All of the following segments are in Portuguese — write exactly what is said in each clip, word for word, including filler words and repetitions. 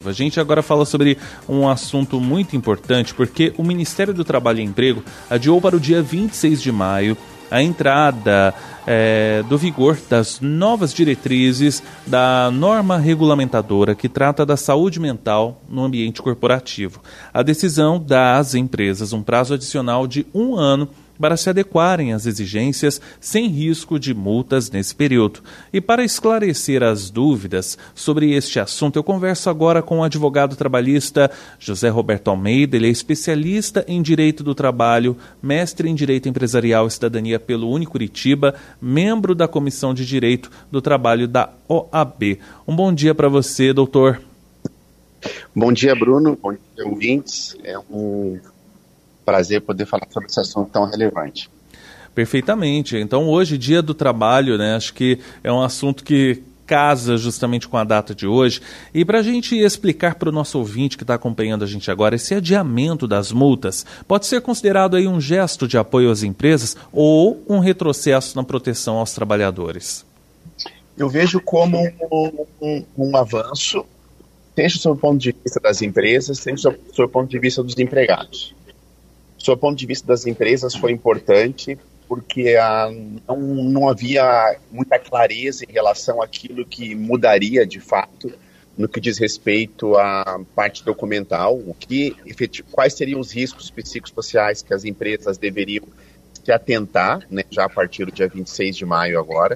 A gente agora fala sobre um assunto muito importante, porque o Ministério do Trabalho e Emprego adiou para o dia vinte e seis de maio a entrada é, do vigor das novas diretrizes da norma regulamentadora que trata da saúde mental no ambiente corporativo. A decisão dá às empresas um prazo adicional de um ano para se adequarem às exigências sem risco de multas nesse período. E para esclarecer as dúvidas sobre este assunto, eu converso agora com o advogado trabalhista José Roberto Almeida. Ele é especialista em Direito do Trabalho, mestre em Direito Empresarial e Cidadania pelo Unicuritiba, membro da Comissão de Direito do Trabalho da O A B. Um bom dia para você, doutor. Bom dia, Bruno. Bom dia, ouvintes. É um prazer poder falar sobre esse assunto tão relevante. Perfeitamente. Então, hoje, Dia do Trabalho, né? Acho que é um assunto que casa justamente com a data de hoje. E para a gente explicar para o nosso ouvinte que está acompanhando a gente agora, esse adiamento das multas pode ser considerado aí um gesto de apoio às empresas ou um retrocesso na proteção aos trabalhadores? Eu vejo como um, um, um avanço, seja sob o ponto de vista das empresas, seja sob, sob o ponto de vista dos empregados. Sob o ponto de vista das empresas foi importante porque ah, não, não havia muita clareza em relação àquilo que mudaria de fato no que diz respeito à parte documental, o que, quais seriam os riscos psicossociais que as empresas deveriam se atentar, né, já a partir do dia vinte e seis de maio agora.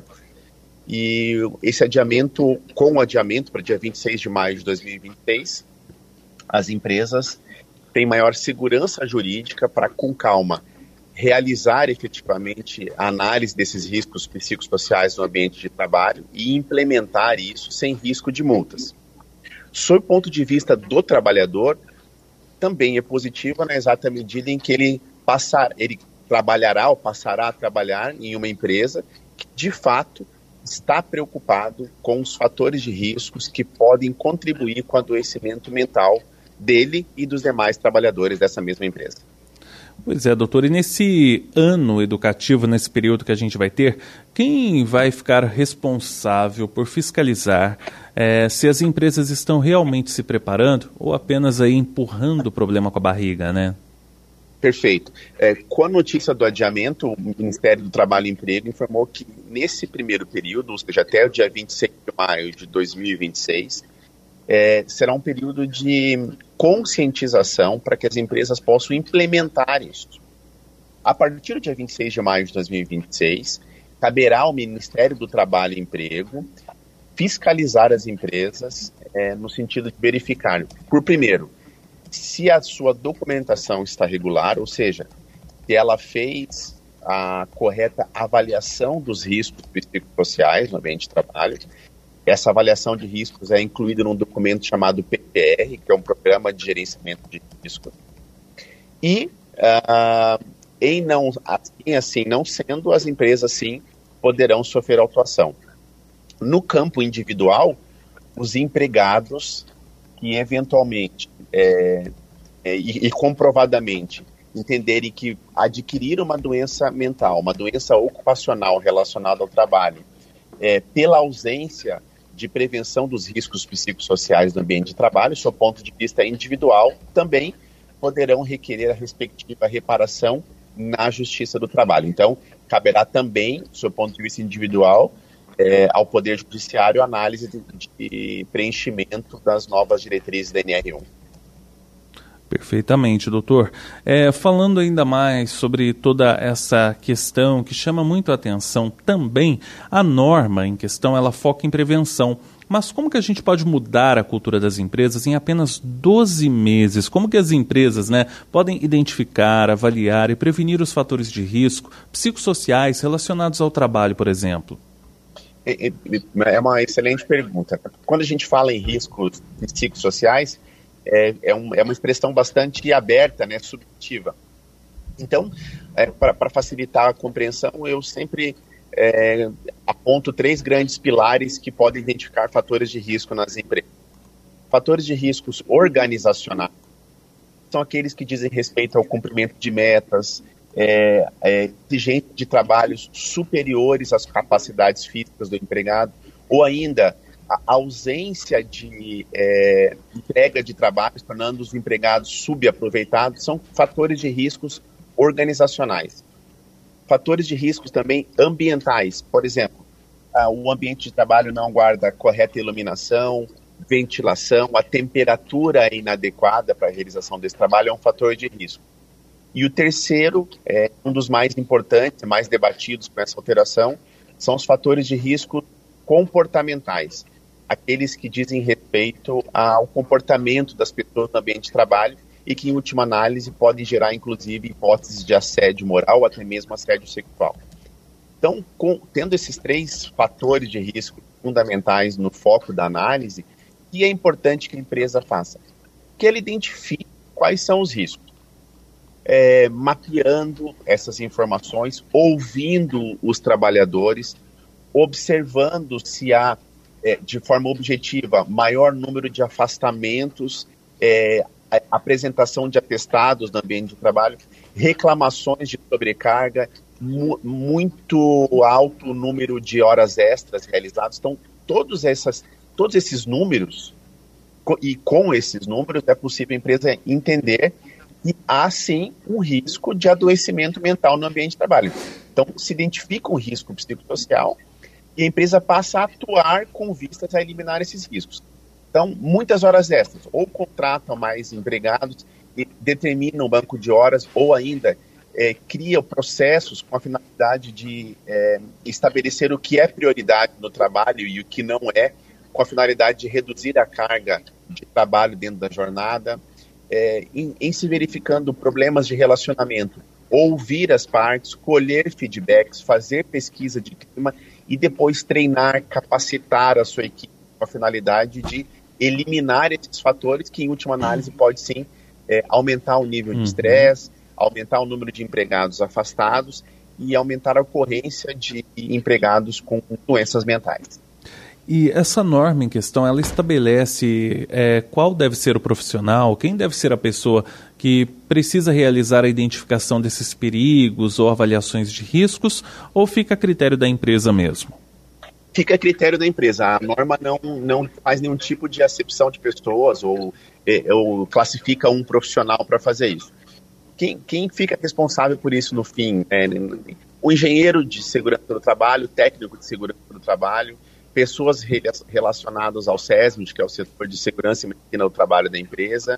E esse adiamento, com o adiamento para dia vinte e seis de maio de dois mil e vinte e seis, as empresas tem maior segurança jurídica para, com calma, realizar efetivamente a análise desses riscos psicossociais no ambiente de trabalho e implementar isso sem risco de multas. Sob o ponto de vista do trabalhador, também é positiva na exata medida em que ele, passar, ele trabalhará ou passará a trabalhar em uma empresa que, de fato, está preocupado com os fatores de riscos que podem contribuir com o adoecimento mental dele e dos demais trabalhadores dessa mesma empresa. Pois é, doutor, e nesse ano educativo, nesse período que a gente vai ter, quem vai ficar responsável por fiscalizar é, se as empresas estão realmente se preparando ou apenas aí empurrando o problema com a barriga, né? Perfeito. É, com a notícia do adiamento, o Ministério do Trabalho e Emprego informou que nesse primeiro período, ou seja, até o dia vinte e seis de maio de dois mil e vinte e seis, É, será um período de conscientização para que as empresas possam implementar isso. A partir do dia vinte e seis de maio de dois mil e vinte e seis, caberá ao Ministério do Trabalho e Emprego fiscalizar as empresas é, no sentido de verificar, por primeiro, se a sua documentação está regular, ou seja, se ela fez a correta avaliação dos riscos psicossociais no ambiente de trabalho. Essa avaliação de riscos é incluída num documento chamado P P R, que é um Programa de Gerenciamento de Riscos. E, uh, em não, assim, assim não sendo, as empresas, sim, poderão sofrer autuação. No campo individual, os empregados que, eventualmente, é, é, e, e comprovadamente, entenderem que adquiriram uma doença mental, uma doença ocupacional relacionada ao trabalho, é, pela ausência de prevenção dos riscos psicossociais no ambiente de trabalho, sob ponto de vista individual, também poderão requerer a respectiva reparação na Justiça do Trabalho. Então, caberá também, sob ponto de vista individual, é, ao Poder Judiciário, análise de, de preenchimento das novas diretrizes da N R um. Perfeitamente, doutor. É, falando ainda mais sobre toda essa questão que chama muito a atenção também, a norma em questão, ela foca em prevenção. Mas como que a gente pode mudar a cultura das empresas em apenas doze meses? Como que as empresas, né, podem identificar, avaliar e prevenir os fatores de risco psicossociais relacionados ao trabalho, por exemplo? É, é uma excelente pergunta. Quando a gente fala em riscos psicossociais, É, é, um, é uma expressão bastante aberta, né, subjetiva. Então, é, para facilitar a compreensão, eu sempre é, aponto três grandes pilares que podem identificar fatores de risco nas empresas. Fatores de riscos organizacionais são aqueles que dizem respeito ao cumprimento de metas, é, é, exigência de trabalhos superiores às capacidades físicas do empregado, ou ainda a ausência de é, entrega de trabalho, tornando os empregados subaproveitados, são fatores de riscos organizacionais. Fatores de riscos também ambientais, por exemplo, ah, o ambiente de trabalho não guarda correta iluminação, ventilação, a temperatura é inadequada para a realização desse trabalho é um fator de risco. E o terceiro, é, um dos mais importantes, mais debatidos com essa alteração, são os fatores de risco comportamentais, aqueles que dizem respeito ao comportamento das pessoas no ambiente de trabalho e que, em última análise, podem gerar, inclusive, hipóteses de assédio moral ou até mesmo assédio sexual. Então, com, tendo esses três fatores de risco fundamentais no foco da análise, o que é importante que a empresa faça? Que ela identifique quais são os riscos. É, mapeando essas informações, ouvindo os trabalhadores, observando se há, é, de forma objetiva, maior número de afastamentos, é, a apresentação de atestados no ambiente de trabalho, reclamações de sobrecarga, mu- muito alto número de horas extras realizadas. Então, todos, essas, todos esses números, co- e com esses números, é possível a empresa entender e há, sim, um risco de adoecimento mental no ambiente de trabalho. Então, se identifica um risco psicossocial e a empresa passa a atuar com vistas a eliminar esses riscos. Então, muitas horas extras, ou contratam mais empregados e determinam o banco de horas, ou ainda é, criam processos com a finalidade de é, estabelecer o que é prioridade no trabalho e o que não é, com a finalidade de reduzir a carga de trabalho dentro da jornada. É, em, em se verificando problemas de relacionamento, ouvir as partes, colher feedbacks, fazer pesquisa de clima e depois treinar, capacitar a sua equipe com a finalidade de eliminar esses fatores que, em última análise, pode sim é, aumentar o nível de estresse, uhum. aumentar o número de empregados afastados e aumentar a ocorrência de empregados com doenças mentais. E essa norma em questão, ela estabelece é, qual deve ser o profissional, quem deve ser a pessoa que precisa realizar a identificação desses perigos ou avaliações de riscos, ou fica a critério da empresa mesmo? Fica a critério da empresa. A norma não, não faz nenhum tipo de acepção de pessoas ou, ou classifica um profissional para fazer isso. Quem, quem fica responsável por isso no fim? É, o engenheiro de segurança do trabalho, o técnico de segurança do trabalho, pessoas relacionadas ao SESMIT, que é o setor de segurança e medicina do trabalho da empresa,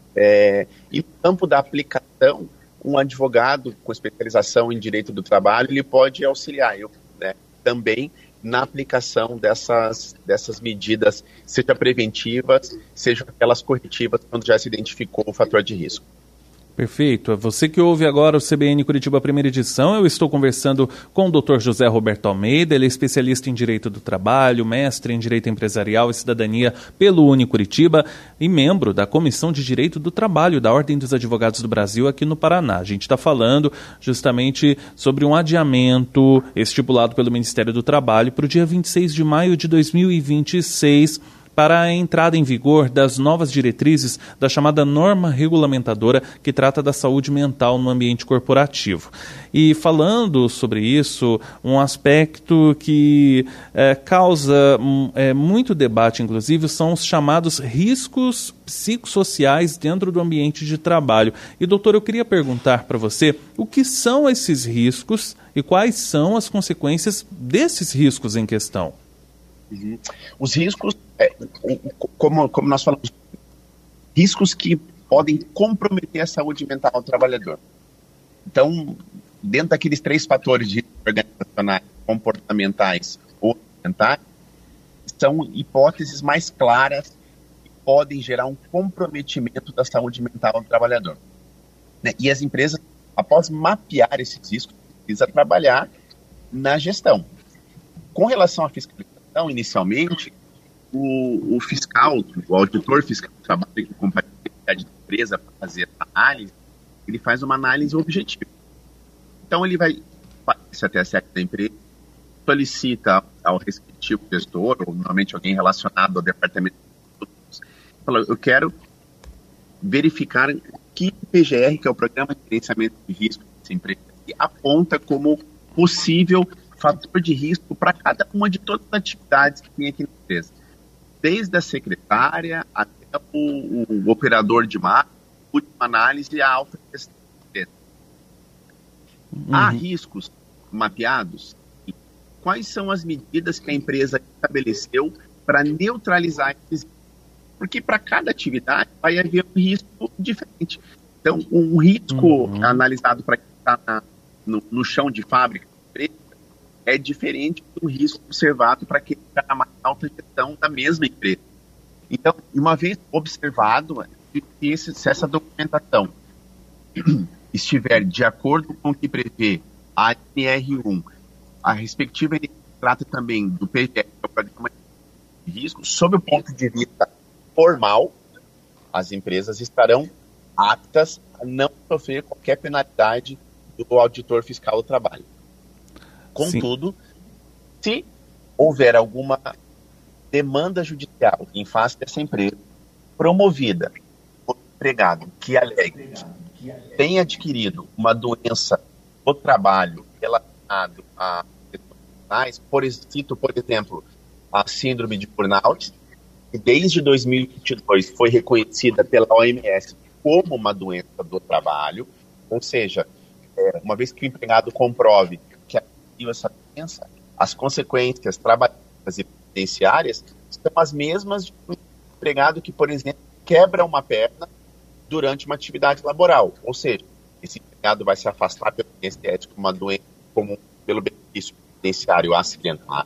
é, e no campo da aplicação, um advogado com especialização em direito do trabalho, ele pode auxiliar eu, né, também na aplicação dessas, dessas medidas, seja preventivas, seja aquelas corretivas, quando já se identificou o fator de risco. Perfeito. Você que ouve agora o C B N Curitiba primeira edição, eu estou conversando com o doutor José Roberto Almeida, ele é especialista em Direito do Trabalho, mestre em Direito Empresarial e Cidadania pelo Uni Curitiba e membro da Comissão de Direito do Trabalho da Ordem dos Advogados do Brasil aqui no Paraná. A gente está falando justamente sobre um adiamento estipulado pelo Ministério do Trabalho para o dia vinte e seis de maio de dois mil e vinte e seis, para a entrada em vigor das novas diretrizes da chamada norma regulamentadora que trata da saúde mental no ambiente corporativo. E falando sobre isso, um aspecto que é, causa é, muito debate, inclusive, são os chamados riscos psicossociais dentro do ambiente de trabalho. E, doutor, eu queria perguntar para você o que são esses riscos e quais são as consequências desses riscos em questão. Uhum. Os riscos, é, como, como nós falamos, riscos que podem comprometer a saúde mental do trabalhador. Então, dentro daqueles três fatores de risco organizacionais, comportamentais ou mentais, são hipóteses mais claras que podem gerar um comprometimento da saúde mental do trabalhador. Né? E as empresas, após mapear esses riscos, precisam trabalhar na gestão. Com relação à fiscalização, então, inicialmente, o, o fiscal, o auditor fiscal do trabalho que acompanha a atividade da empresa para fazer a análise, ele faz uma análise objetiva. Então, ele vai aparecer até a sede da empresa, solicita ao respectivo gestor, ou normalmente alguém relacionado ao departamento de estudos, fala, eu quero verificar que o P G R, que é o Programa de Gerenciamento de Risco dessa empresa, aponta como possível fator de risco para cada uma de todas as atividades que tem aqui na empresa. desde a secretária até o, o operador de marketing, última análise, a alta gestão. Uhum. Há riscos mapeados? Quais são as medidas que a empresa estabeleceu para neutralizar esses riscos? Porque para cada atividade vai haver um risco diferente. Então, um risco uhum. analisado para quem está no, no chão de fábrica é diferente do risco observado para quem está na mais alta gestão da mesma empresa. Então, uma vez observado, se, se essa documentação estiver de acordo com o que prevê a N R um, a respectiva trata também do P G S, que é o Programa de Risco, sob o ponto de vista formal, as empresas estarão aptas a não sofrer qualquer penalidade do auditor fiscal do trabalho. Contudo, Sim. se houver alguma demanda judicial em face dessa empresa, promovida por empregado que alegue tem adquirido uma doença do trabalho relacionada a por, cito, por exemplo, a síndrome de burnout, que desde dois mil e vinte e dois foi reconhecida pela O M S como uma doença do trabalho, ou seja, é, uma vez que o empregado comprove que adquiriu essa doença, as consequências trabalhistas e previdenciárias são as mesmas de um empregado que, por exemplo, quebra uma perna durante uma atividade laboral, ou seja, esse empregado vai se afastar pelo estético uma doença comum pelo benefício previdenciário acidental,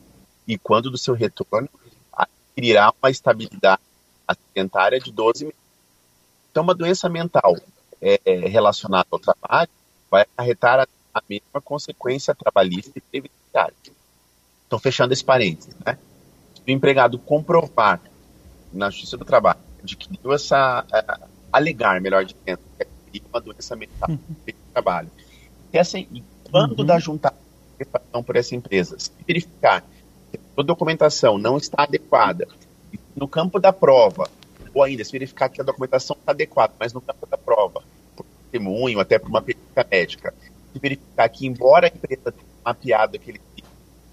e quando do seu retorno adquirirá uma estabilidade acidentária de doze meses. Então, uma doença mental é, relacionada ao trabalho vai acarretar a, a mesma consequência trabalhista e previdenciária. Então, fechando esse parênteses, né? Se o empregado comprovar na Justiça do Trabalho adquiriu essa, a, alegar, melhor dizendo, que adquiriu uma doença mental uhum. no trabalho, e assim, quando uhum. da juntada por essa empresa, se verificar que a documentação não está adequada, no campo da prova, ou ainda se verificar que a documentação está adequada, mas no campo da prova, por testemunho, até por uma perícia médica, se verificar que, embora a empresa tenha mapeado aquele tipo,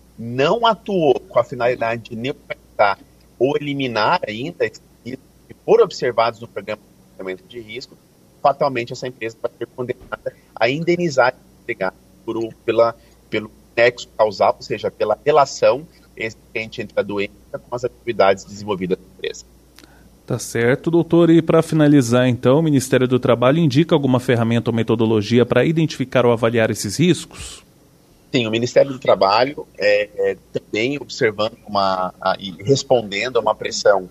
não atuou com a finalidade de neutralizar ou eliminar ainda esses riscos que foram observados no programa de gerenciamento de risco, fatalmente essa empresa vai ser condenada a indenizar o empregado por, pela, pelo nexo causal, ou seja, pela relação existente entre a doença com as atividades desenvolvidas na empresa. Tá certo, doutor. E para finalizar, então, o Ministério do Trabalho indica alguma ferramenta ou metodologia para identificar ou avaliar esses riscos? Sim, o Ministério do Trabalho é, é, também observando uma, a, e respondendo a uma pressão,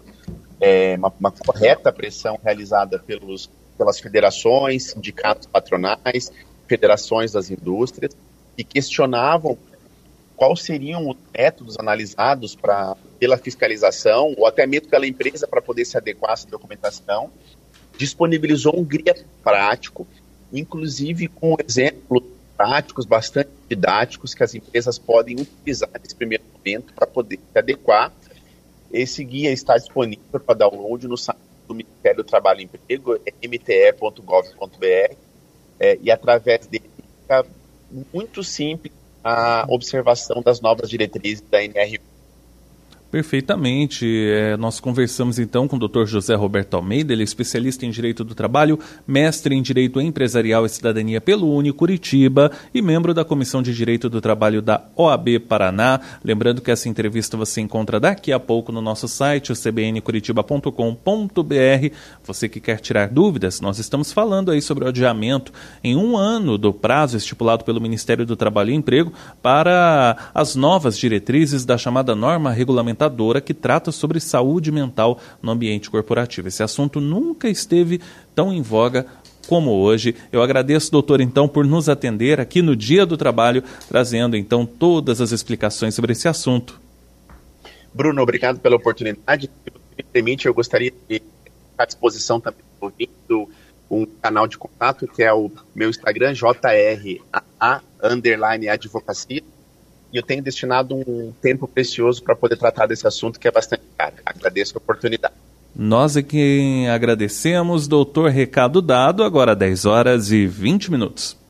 é, uma, uma correta pressão realizada pelos, pelas federações, sindicatos patronais, federações das indústrias, que questionavam quais seriam os métodos analisados pra, pela fiscalização ou até mesmo pela empresa para poder se adequar a essa documentação. Disponibilizou um guia prático, inclusive com exemplos práticos bastante didáticos que as empresas podem utilizar nesse primeiro momento para poder se adequar. Esse guia está disponível para download no site do Ministério do Trabalho e Emprego, m t e ponto gov ponto b r, é, e através dele fica muito simples a observação das novas diretrizes da N R um. Perfeitamente. É, nós conversamos então com o doutor José Roberto Almeida, ele é especialista em Direito do Trabalho, mestre em Direito Empresarial e Cidadania pelo Uni Curitiba e membro da Comissão de Direito do Trabalho da O A B Paraná. Lembrando que essa entrevista você encontra daqui a pouco no nosso site, o c b n curitiba ponto com ponto b r. Você que quer tirar dúvidas, nós estamos falando aí sobre o adiamento em um ano do prazo estipulado pelo Ministério do Trabalho e Emprego para as novas diretrizes da chamada norma regulamentar que trata sobre saúde mental no ambiente corporativo. Esse assunto nunca esteve tão em voga como hoje. Eu agradeço, doutor, então, por nos atender aqui no Dia do Trabalho, trazendo, então, todas as explicações sobre esse assunto. Bruno, obrigado pela oportunidade. Se me permite, eu gostaria de estar à disposição também do um canal de contato, que é o meu Instagram, J R A A underline advocacia. E eu tenho destinado um tempo precioso para poder tratar desse assunto que é bastante caro. Agradeço a oportunidade. Nós é quem agradecemos, doutor. Recado dado, agora dez horas e vinte minutos.